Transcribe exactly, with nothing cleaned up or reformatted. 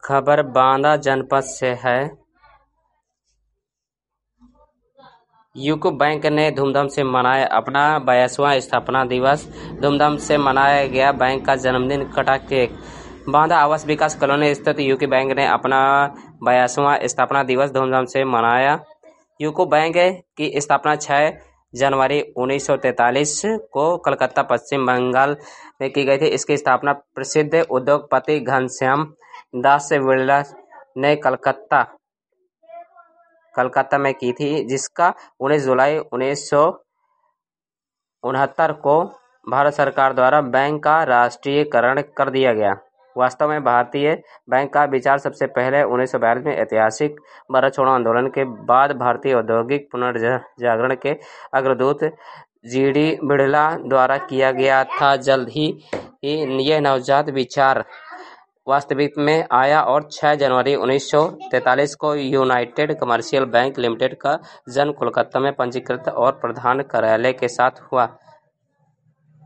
खबर बांदा जनपद से है। यूको बैंक ने धूमधाम से मनाया अपना बाईसवां स्थापना दिवस। धूमधाम से मनाया गया बैंक का जन्मदिन, कटा केक। बांदा आवास विकास कॉलोनी स्थित यूको बैंक ने अपना बाईसवां स्थापना दिवस धूमधाम से मनाया। यूको बैंक की स्थापना छह जनवरी उन्नीस सौ तैंतालीस को कलकत्ता, पश्चिम बंगाल में की गई थी। इसकी स्थापना प्रसिद्ध उद्योगपति घनश्याम दास बिरला ने कलकत्ता कलकत्ता में की थी, जिसका उन्नीस जुलाई उन्नीस सौ उनहत्तर को भारत सरकार द्वारा बैंक का राष्ट्रीयकरण कर दिया गया। वास्तव में भारतीय बैंक का विचार सबसे पहले उन्नीस सौ बयालीस में ऐतिहासिक भारत छोड़ो आंदोलन के बाद भारतीय औद्योगिक पुनर्जागरण के अग्रदूत जी डी बिरला द्वारा किया गया था। जल्द ही यह नवजात विचार वास्तविक में आया और छह जनवरी उन्नीस सौ तैंतालीस को यूनाइटेड कमर्शियल बैंक लिमिटेड का जन्म कोलकाता में पंजीकृत और प्रधान कार्यालय के साथ हुआ।